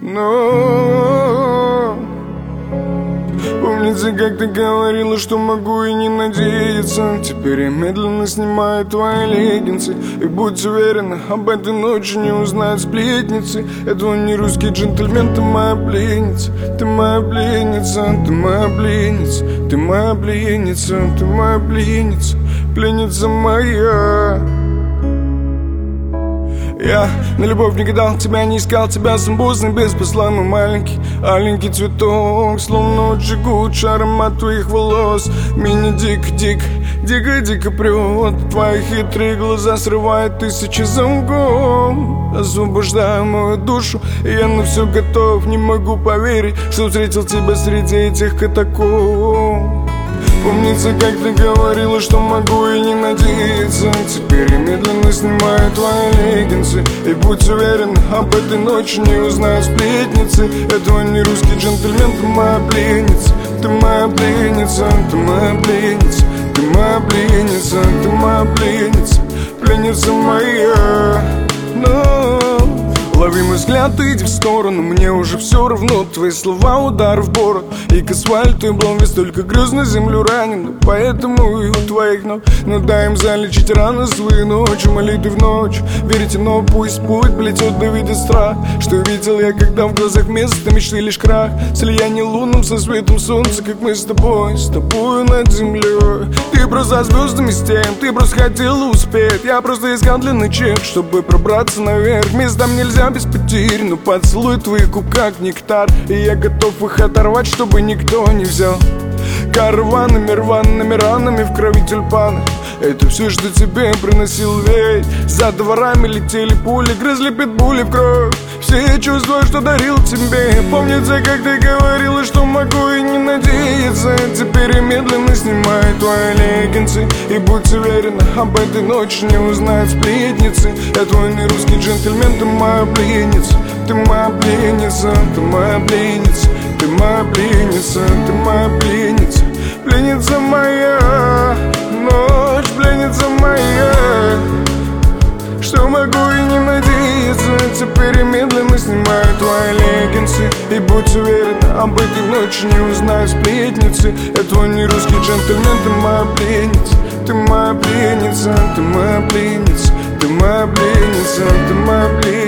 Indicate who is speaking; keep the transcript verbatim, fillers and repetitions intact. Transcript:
Speaker 1: Но помнится, как ты говорила, что могу и не надеяться. Теперь я медленно снимаю твои леггинсы. И будь уверена, об этой ночи не узнают сплетницы. Я твой не русский джентльмен, ты моя пленница. Ты моя пленница, ты моя пленница. Ты моя пленница, ты моя пленница. Пленница моя. Я на любовь не гадал, тебя не искал, тебя сам поздно, без посла, мой маленький, аленький цветок. Словно от жгут аромат твоих волос. Меня дико-дико, дико-дико прет. Твои хитрые глаза срывают тысячи замков. Освобождаю мою душу, и я на все готов. Не могу поверить, что встретил тебя среди этих катакомб. Помнится, как ты говорила, что могу и не надеяться. Теперь я медленно снимаю твои леггинсы. И будь уверен, об этой ночи не узнают сплетницы. Я твой не русский джентльмен, ты моя пленница. Ты моя пленница, ты моя пленница. Ты моя пленница, ты моя пленница. Пленница моя. Но лови мой взгляд, иди в сторону. Мне уже все равно, твои слова удар в бороду. И к асфальту и блом весь только грязно землю ранен. Поэтому и у твоих ног но дай им залечить раны свои ночью. Молитвы в ночь, верите, но пусть путь плетет до вида страх. Что видел я, когда в глазах вместо мечты лишь крах. Слияние лунным со светом солнца, как мы с тобой, с тобой над землей. Ты просто звездами стен, ты просто хотела успеть. Я просто искал длинный чек, чтобы пробраться наверх. Местам нельзя без потерь, но поцелуй твоих губ как нектар. И я готов их оторвать, чтобы никто не взял. Караванами, рваными ранами в крови тюльпаны. Это все, что тебе приносил ветер. За дворами летели пули, грызли питбули в кровь. Все чувства, что дарил тебе. Помнится, как ты говорила, что могу и не надеяться. Теперь я медленно снимаю твои леггинсы. И будь уверена, об этой ночи не узнают сплетницы. Я твой не русский джентльмен, ты моя пленница. Ты моя пленница, ты моя пленница. Ты моя пленница, ты моя пленница. Пленница моя. Ночь, пленница моя. Что могу и не надеяться. Теперь я медленно снимаю твои леггинсы. И будь уверена, об этой ночи не узнают сплетницы. Я твой не русский джентльмен, ты моя пленница. Ты моя пленница, ты моя пленница. Ты моя пленница, ты моя пленница.